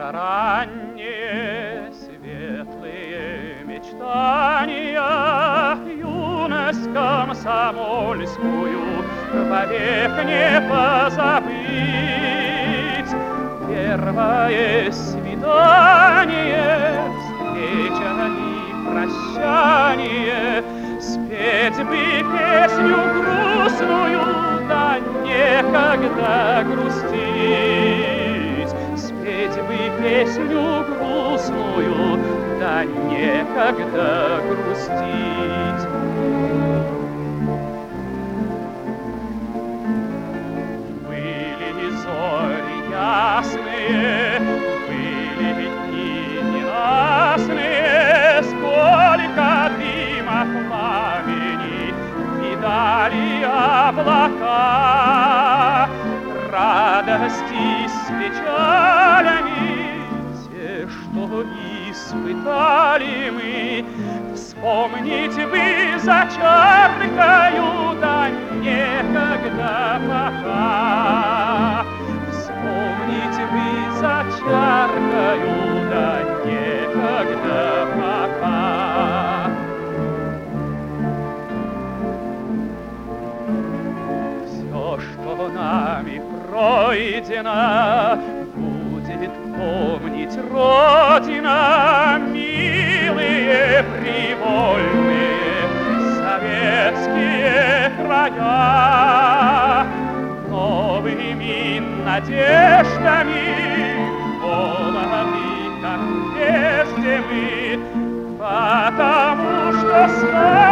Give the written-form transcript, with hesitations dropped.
ранние светлые мечтания, юность комсомольскую вовек не позабыть. Первое свидание, встреча и прощание, спеть бы песню грустную, да некогда грустить. Спеть бы песню грустную, да некогда грустить. Были зори ясные, были дни ненастные, сколько дыма пламени видали облака, радости с печалями, те, что испытали мы, вспомнить бы за чаркою, да некогда пока. Вспомнить бы за чаркою, да некогда пока. Все, что нами пройдено, будет помнить Родина, милые привольные советские края. Новыми надеждами молоды, как прежде мы, потому что